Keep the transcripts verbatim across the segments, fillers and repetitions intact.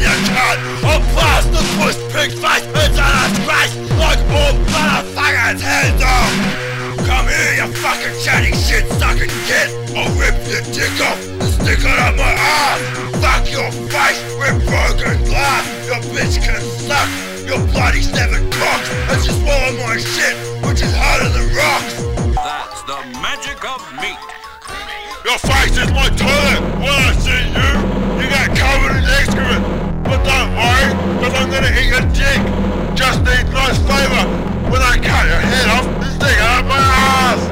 your cunt. I'll blast the push pig face into the face like all motherfuckers hands off. Come here, you fucking chatty shit sucking kid. I'll rip your dick off and stick it up my ass. Fuck your face with broken glass. Your bitch can suck your bloody seven cocks and just swallow my shit, which is harder than rocks. That's the magic of meat. Your face is my toilet. When I see you, you get covered in excrement. But don't worry, cause I'm gonna eat your dick. Just need nice flavour when I cut your head off and stick it up my ass.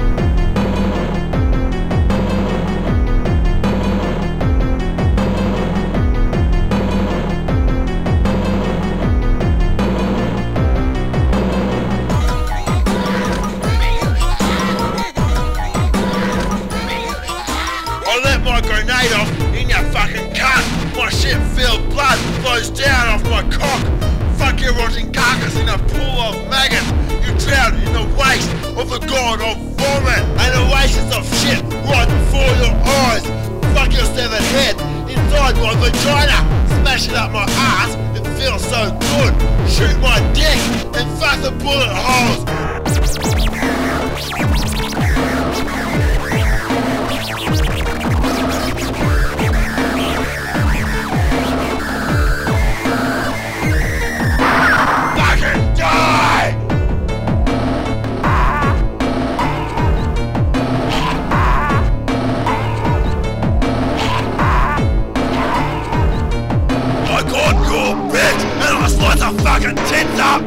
My grenade off in your fucking cunt. My shit-filled blood flows down off my cock. Fuck your rotting carcass in a pool of maggots. You drown in the waste of the god of vomit and oasis of shit right before your eyes. Fuck your severed head inside my vagina. Smash it up my ass, it feels so good. Shoot my dick and fuck the bullet holes. I got your bitch and I slice her fucking tits up.